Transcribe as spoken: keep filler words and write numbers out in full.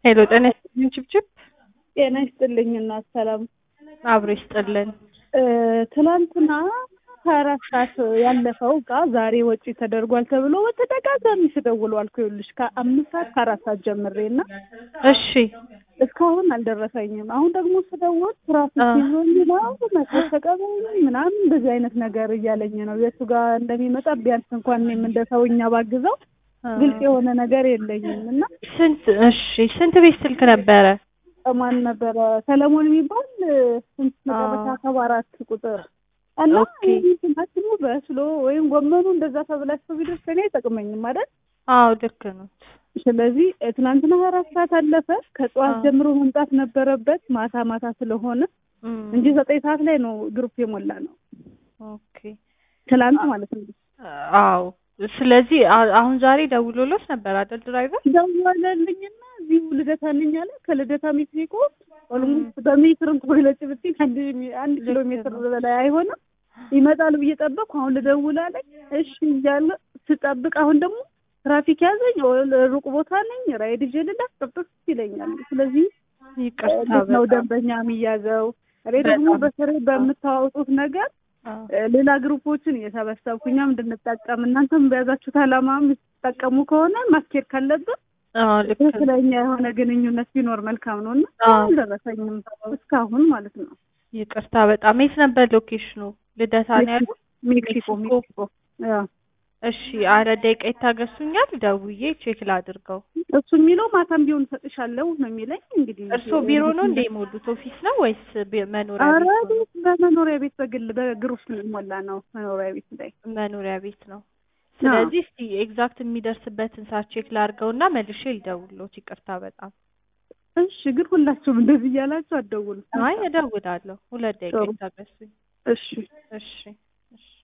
ሄሎ ጤና ይስጥልኝ ችብችብ። ጤና ይስጥልኝ እናት ሰላም አብሮ ይስጥልን። ትናንትና ሀያ አራት ሰዓት ያለፈው እቃ ዛሬ ወጪ ተደርጓል ተብሎ በተደጋጋሚ ስደውል ዋልኩ። ይኸውልሽ ከአምስት ሰዓት ከአራት ሰዓት ጀምሬና እሺ እስካሁን አልደረሰኝም። አሁን ደግሞ ስደውል ትራፊክ ይዞኝ ነው መተከቀበኝ ምናምን እንደዚህ አይነት ነገር እያለኝ ነው። የቱ ጋር እንደሚመጣ ቢያንስ እንኳን እኔም እንደ ሰውኛ ባግዘው ግልጽ የሆነ ነገር የለኝም። እና ስንት እሺ ስንት ቤት ስልክ ነበረ? ማን ነበረ? ሰለሞን የሚባል ስንት መጨረሻ ሰባ አራት ቁጥር እና እንትናችሁ በስሎ ወይም ጎመኑ እንደዛ ተብላችሁ ቢደርስ እኔ አይጠቅመኝም አይደል? አዎ ልክ ነው። ስለዚህ ትናንትና አራት ሰዓት አለፈ። ከጧት ጀምሮ መምጣት ነበረበት ማታ ማታ ስለሆነ እንጂ ዘጠኝ ሰዓት ላይ ነው ግሩፕ የሞላ ነው። ኦኬ ትናንት ማለት ነው። አዎ ስለዚህ አሁን ዛሬ ደውሎሎስ ነበር አይደል? ድራይቨር ደወለልኝና እዚሁ ልደታ ነኝ አለ። ከልደታ ሜክሲኮ ኦልሞስት በሜትር እንኳን ይለጭ ብትይ አንድ አንድ ኪሎ ሜትር በላይ አይሆንም። ይመጣል ብዬ ጠበቅኩ። አሁን ልደውል አለኝ። እሺ እያለ ስጠብቅ አሁን ደግሞ ትራፊክ ያዘኝ። ሩቅ ቦታ ነኝ ራይድ ይዤልላ ጥፍጥፍ ይለኛል። ስለዚህ ይቅርታ ነው ደንበኛ የሚያዘው። እኔ ደግሞ በስሬ በምታወጡት ነገር ሌላ ግሩፖችን እየሰበሰብኩኛም እንድንጠቀም እናንተም በያዛችሁት ዓላማም ተጠቀሙ ከሆነ ማስኬድ ካለብን አዎ ልክ ስለኛ የሆነ ግንኙነት ቢኖር መልካም ነውና አልደረሰኝም እስካሁን ማለት ነው። ይቅርታ በጣም የት ነበር ሎኬሽኑ? ልደታ ነው ያለው? ሜክሲኮ ሜክሲኮ ያ እሺ አረ ደቂቃ ይታገሱኛል፣ ደውዬ ቼክ ላድርገው። እሱ የሚለው ማታም ቢሆን ሰጥሻለሁ ነው የሚለኝ። እንግዲህ እርሶ ቢሮ ነው እንደ ሞሉት ኦፊስ ነው ወይስ መኖሪያ ቤት? አረ በመኖሪያ ቤት በግል በግሩፕ ሞላ ነው መኖሪያ ቤት ላይ መኖሪያ ቤት ነው። ስለዚህ እስቲ ኤግዛክት የሚደርስበትን ሰዓት ቼክ ላድርገውና መልሼ ልደውልሎት። ይቅርታ በጣም እሺ። ግን ሁላችሁም እንደዚህ እያላችሁ አትደውሉ። አይ እደውላለሁ። ሁለት ደቂቃ ይታገሱኝ። እሺ እሺ እሺ